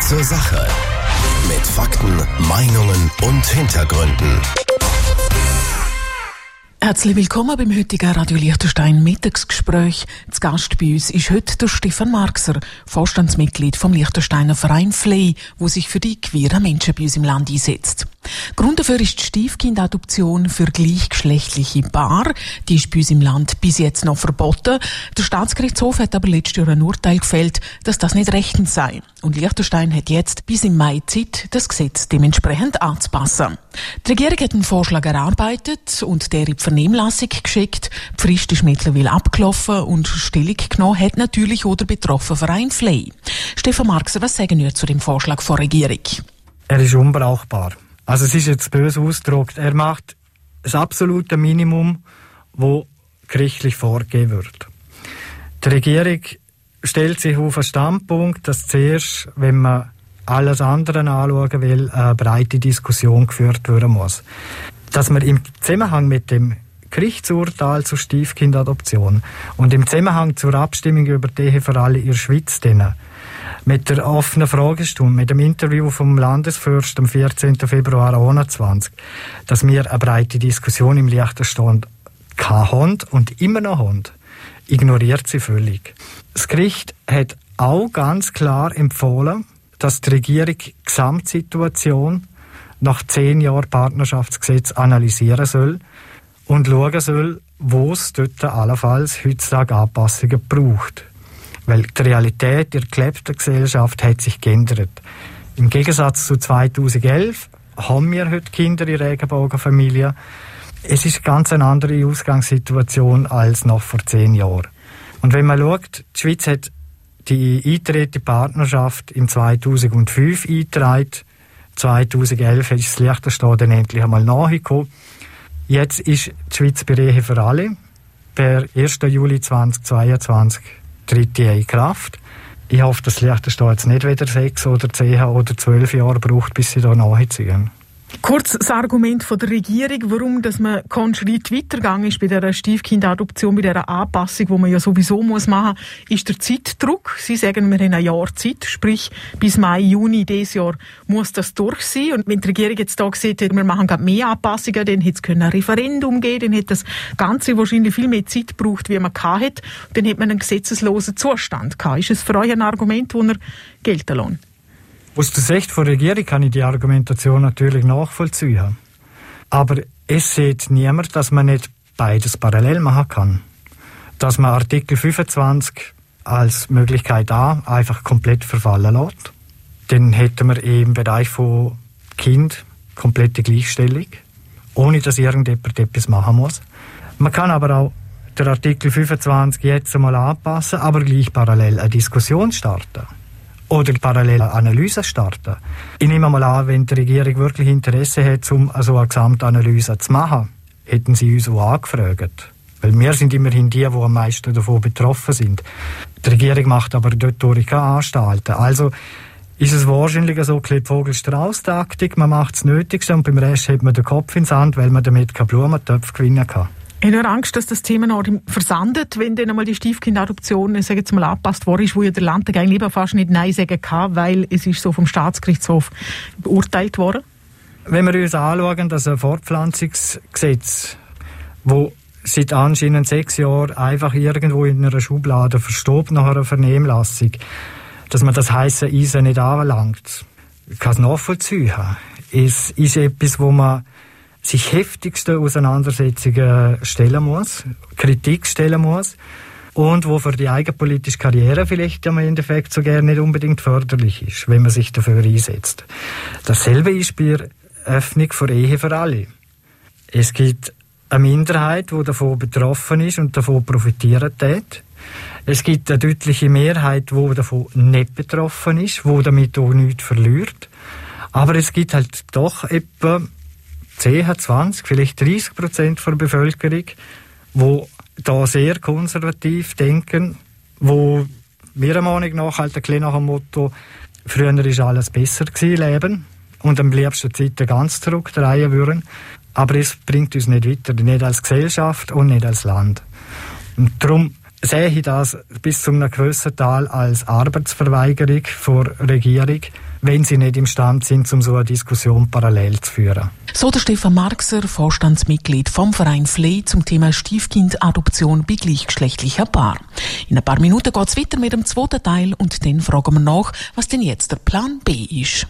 Zur Sache. Mit Fakten, Meinungen und Hintergründen. Herzlich willkommen beim heutigen Radio Liechtenstein Mittagsgespräch. Zu Gast bei uns ist heute der Stefan Marxer, Vorstandsmitglied vom Liechtensteiner Verein FLEI, wo sich für die queeren Menschen bei uns im Land einsetzt. Grund dafür ist die Stiefkindadoption für gleichgeschlechtliche Paare. Die ist bei uns im Land bis jetzt noch verboten. Der Staatsgerichtshof hat aber letztes Jahr ein Urteil gefällt, dass das nicht rechtens sei. Und Liechtenstein hat jetzt bis im Mai Zeit, das Gesetz dementsprechend anzupassen. Die Regierung hat einen Vorschlag erarbeitet und der in die Vernehmlassung geschickt. Die Frist ist mittlerweile abgelaufen und Stellung genommen hat natürlich auch der betroffene Verein FLEI. Stefan Marxer, was sagen Sie zu dem Vorschlag der Regierung? Er ist unbrauchbar. Also es ist jetzt böse ausgedrückt. Er macht das absolute Minimum, das gerichtlich vorgegeben wird. Die Regierung stellt sich auf einen Standpunkt, dass zuerst, wenn man alles andere anschauen will, eine breite Diskussion geführt werden muss. Dass man im Zusammenhang mit dem Gerichtsurteil zur Stiefkindadoption und im Zusammenhang zur Abstimmung über die Ehe für alle in der Schweiz mit der offenen Fragestunde, mit dem Interview vom Landesfürst am 14. Februar 2021, dass wir eine breite Diskussion im Liechtenstein hatten und immer noch haben, ignoriert sie völlig. Das Gericht hat auch ganz klar empfohlen, dass die Regierung die Gesamtsituation nach 10 Jahren Partnerschaftsgesetz analysieren soll und schauen soll, wo es dort allenfalls heutzutage Anpassungen braucht. Weil die Realität der gelebten Gesellschaft hat sich geändert. Im Gegensatz zu 2011 haben wir heute Kinder in Regenbogenfamilien. Es ist ganz eine andere Ausgangssituation als noch vor 10 Jahren. Und wenn man schaut, die Schweiz hat die eingetretene Partnerschaft im 2005 eingetragen. 2011 ist das Liechtenstein dann endlich einmal nachgekommen. Jetzt ist die Schweiz bei Ehe für alle. Per 1. Juli 2022 tritt die in Kraft. Ich hoffe, dass das Liechtenstein jetzt nicht wieder 6 oder 10 oder 12 Jahre braucht, bis sie da nachziehen. Kurz das Argument von der Regierung, warum dass man keinen Schritt weitergegangen ist bei dieser Stiefkindadoption, bei dieser Anpassung, die man ja sowieso machen muss, ist der Zeitdruck. Sie sagen, wir haben ein Jahr Zeit, sprich bis Mai, Juni dieses Jahr muss das durch sein. Und wenn die Regierung jetzt da gesagt hat, wir machen gerade mehr Anpassungen, dann hätte es ein Referendum geben, dann hätte das Ganze wahrscheinlich viel mehr Zeit gebraucht, wie man hatte. Dann hätte man einen gesetzeslosen Zustand gehabt. Ist es für euch ein Argument, das ihr gelten lässt? Aus der Sicht der Regierung kann ich die Argumentation natürlich nachvollziehen. Aber es sieht niemand, dass man nicht beides parallel machen kann. Dass man Artikel 25 als Möglichkeit A einfach komplett verfallen lässt. Dann hätten wir im Bereich von Kind komplette Gleichstellung, ohne dass irgendjemand etwas machen muss. Man kann aber auch den Artikel 25 jetzt einmal anpassen, aber gleich parallel eine Diskussion starten. Oder parallele Analyse starten. Ich nehme mal an, wenn die Regierung wirklich Interesse hat, um so eine Gesamtanalyse zu machen, hätten sie uns auch angefragt. Weil wir sind immerhin die am meisten davon betroffen sind. Die Regierung macht aber dort keine Anstalten. Also ist es wahrscheinlich so eine Vogel-Strauß-Taktik. Man macht das Nötigste und beim Rest hat man den Kopf ins Sand, weil man damit keine Blumentöpfe gewinnen kann. Ich habe Angst, dass das Thema noch versandet, wenn dann einmal die Stiefkindadoption angepasst worden ist, wo ja der Landtag eigentlich lieber fast nicht Nein sagen kann, weil es ist so vom Staatsgerichtshof beurteilt worden. Wenn wir uns anschauen, dass ein Fortpflanzungsgesetz, das seit anscheinend 6 Jahren einfach irgendwo in einer Schublade verstobt nach einer Vernehmlassung, dass man das heisse Eisen nicht anlangt, kann es nachvollziehen. Es ist etwas, wo man sich heftigste Auseinandersetzungen stellen muss, Kritik stellen muss und wo für die eigenpolitische Karriere vielleicht im Endeffekt sogar nicht unbedingt förderlich ist, wenn man sich dafür einsetzt. Dasselbe ist bei der Öffnung für Ehe für alle. Es gibt eine Minderheit, die davon betroffen ist und davon profitieren tät. Es gibt eine deutliche Mehrheit, die davon nicht betroffen ist, die damit auch nichts verliert. Aber es gibt halt doch etwa 10, 20, vielleicht 30% der Bevölkerung, die da sehr konservativ denken, wo meiner Meinung nach halt ein bisschen nach dem Motto, früher war alles besser gewesen, leben und am liebsten Zeiten ganz zurückdrehen würden. Aber es bringt uns nicht weiter, nicht als Gesellschaft und nicht als Land. Und darum sehe ich das bis zu einem gewissen Teil als Arbeitsverweigerung der Regierung, wenn sie nicht imstande sind, um so eine Diskussion parallel zu führen. So der Stefan Marxer, Vorstandsmitglied vom Verein FLEI zum Thema Stiefkindadoption bei gleichgeschlechtlichen Paaren. In ein paar Minuten geht es weiter mit dem zweiten Teil und dann fragen wir nach, was denn jetzt der Plan B ist.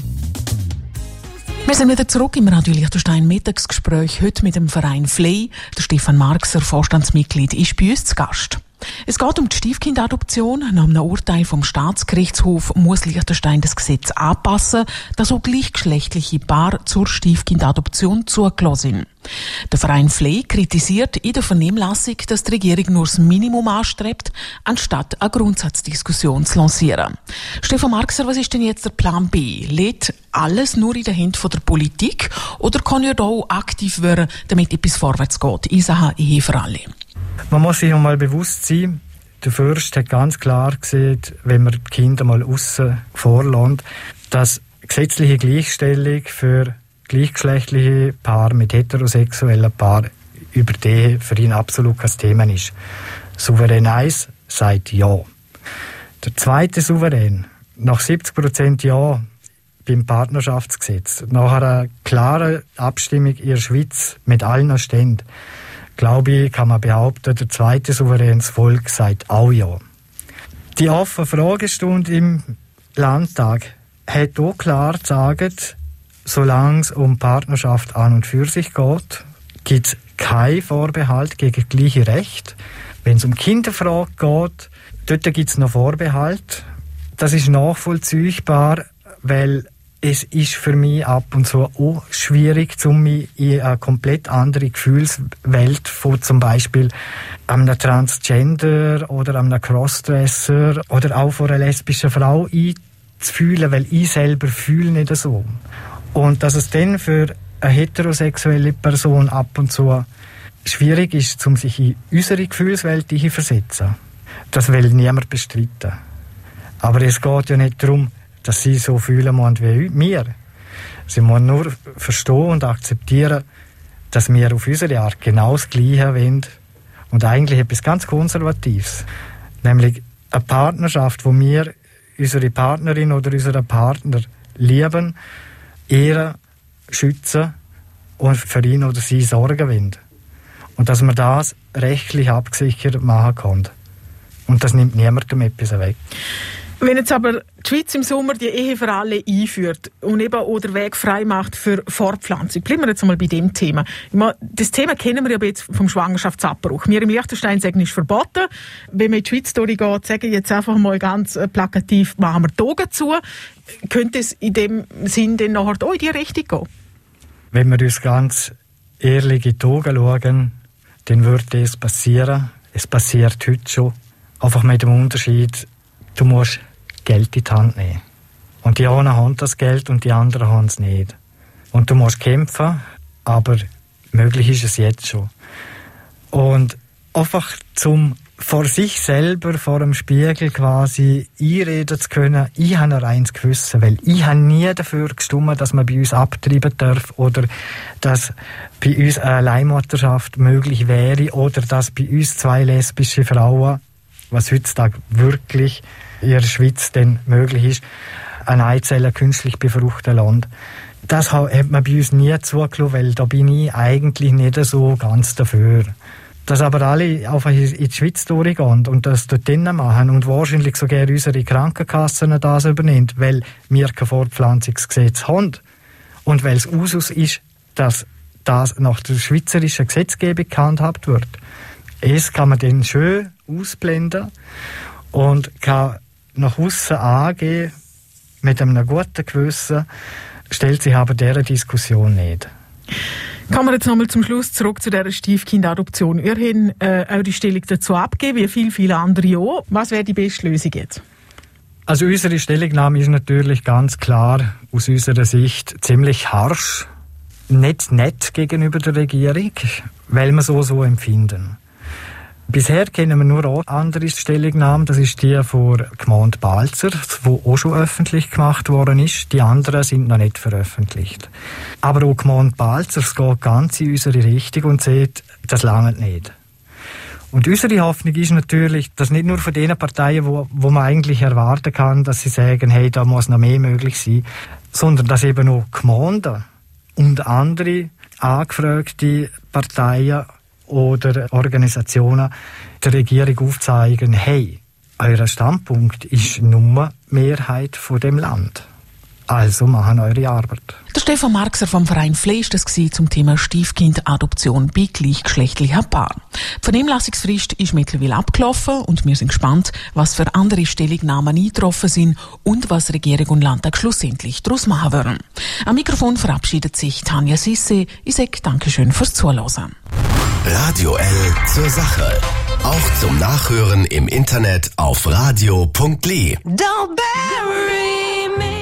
Wir sind wieder zurück im Radio Liechtenstein Mittagsgespräch, heute mit dem Verein FLEI. Der Stefan Marxer, Vorstandsmitglied, ist bei uns zu Gast. Es geht um die Stiefkindadoption. Nach einem Urteil vom Staatsgerichtshof muss Liechtenstein das Gesetz anpassen, dass auch gleichgeschlechtliche Paare zur Stiefkindadoption zugelassen sind. Der Verein FLEI kritisiert in der Vernehmlassung, dass die Regierung nur das Minimum anstrebt, anstatt eine Grundsatzdiskussion zu lancieren. Stefan Marxer, was ist denn jetzt der Plan B? Liegt alles nur in den Händen der Politik oder kann ja da auch aktiv werden, damit etwas vorwärts geht in Sachen Ehe für alle? Man muss sich einmal bewusst sein, der Fürst hat ganz klar gesehen, wenn man die Kinder mal aussen vorlässt, dass gesetzliche Gleichstellung für gleichgeschlechtliche Paare mit heterosexuellen Paaren über die Ehe für ihn absolut kein Thema ist. Souverän 1 sagt ja. Der zweite Souverän, nach 70% Ja beim Partnerschaftsgesetz, nach einer klaren Abstimmung in der Schweiz mit allen Ständen, glaube ich, kann man behaupten, der zweite souveränes Volk sagt auch ja. Die offene Fragestunde im Landtag hat auch klar gesagt, solange es um Partnerschaft an und für sich geht, gibt es keinen Vorbehalt gegen gleiche Rechte. Wenn es um Kinderfrage geht, dort gibt es noch Vorbehalt. Das ist nachvollziehbar, weil es ist für mich ab und zu auch schwierig, mich in eine komplett andere Gefühlswelt von zum Beispiel einem Transgender oder einem Crossdresser oder auch von einer lesbischen Frau einzufühlen, weil ich selber fühle nicht so. Und dass es dann für eine heterosexuelle Person ab und zu schwierig ist, um sich in unsere Gefühlswelt zu versetzen. Das will niemand bestreiten. Aber es geht ja nicht darum, dass sie so fühlen müssen wie wir. Sie müssen nur verstehen und akzeptieren, dass wir auf unsere Art genau das Gleiche wollen und eigentlich etwas ganz Konservatives. Nämlich eine Partnerschaft, wo wir unsere Partnerin oder unseren Partner lieben, ehren, schützen und für ihn oder sie sorgen wollen. Und dass man das rechtlich abgesichert machen kann. Und das nimmt niemandem etwas weg. Wenn jetzt aber die Schweiz im Sommer die Ehe für alle einführt und eben auch den Weg frei macht für Fortpflanzung, bleiben wir jetzt mal bei dem Thema. Das Thema kennen wir ja jetzt vom Schwangerschaftsabbruch. Wir im Liechtenstein sagen, es ist verboten. Wenn man in die Schweiz durchgeht, sagen wir jetzt einfach mal ganz plakativ, machen wir die Augen zu. Könnte es in dem Sinn dann nachher auch in die Richtung gehen? Wenn wir uns ganz ehrlich in die Augen schauen, dann würde es passieren. Es passiert heute schon. Einfach mit dem Unterschied, du musst Geld in die Hand nehmen. Und die einen haben das Geld und die anderen haben es nicht. Und du musst kämpfen, aber möglich ist es jetzt schon. Und einfach zum vor sich selber, vor dem Spiegel quasi einreden zu können, ich habe ein reines Gewissen, weil ich habe nie dafür gestimmt, dass man bei uns abtreiben darf oder dass bei uns eine Leihmutterschaft möglich wäre oder dass bei uns 2 lesbische Frauen, was heutzutage wirklich in der Schweiz dann möglich ist, eine Eizelle künstlich befruchten lassen. Das hat man bei uns nie zugelassen, weil da bin ich eigentlich nicht so ganz dafür. Dass aber alle einfach in die Schweiz durchgehen und das dort drinnen machen und wahrscheinlich sogar unsere Krankenkassen das übernehmen, weil wir kein Fortpflanzungsgesetz haben und weil es Usus ist, dass das nach der schweizerischen Gesetzgebung gehandhabt wird. Es kann man dann schön ausblenden und kann nach aussen angehen mit einem guten Gewissen, stellt sich aber dieser Diskussion nicht. Kommen wir jetzt nochmal zum Schluss zurück zu dieser Stiefkindadoption. Ihr habt eure Stellung dazu abgegeben, wie viele andere auch. Was wäre die beste Lösung jetzt? Also unsere Stellungnahme ist natürlich ganz klar aus unserer Sicht ziemlich harsch, nicht nett gegenüber der Regierung, weil wir so empfinden. Bisher kennen wir nur eine andere Stellungnahme, das ist die von Gemeinde Balzer, die auch schon öffentlich gemacht worden ist. Die anderen sind noch nicht veröffentlicht. Aber auch Gemeinde Balzer geht ganz in unsere Richtung und sagt, das langt nicht. Und unsere Hoffnung ist natürlich, dass nicht nur von den Parteien, wo man eigentlich erwarten kann, dass sie sagen, hey, da muss noch mehr möglich sein, sondern dass eben auch Gemeinden und andere angefragte Parteien oder Organisationen der Regierung aufzeigen, hey, euer Standpunkt ist nur Mehrheit von dem Land. Also machen eure Arbeit. Der Stefan Marxer vom Verein Fleisch, das war zum Thema Stiefkindadoption bei gleichgeschlechtlichen Paaren. Die Vernehmlassungsfrist ist mittlerweile abgelaufen und wir sind gespannt, was für andere Stellungnahmen eingetroffen sind und was Regierung und Landtag schlussendlich daraus machen werden. Am Mikrofon verabschiedet sich Tanja Sisse. Ich sage Dankeschön fürs Zuhören. Radio L zur Sache. Auch zum Nachhören im Internet auf radio.li. Don't bury me.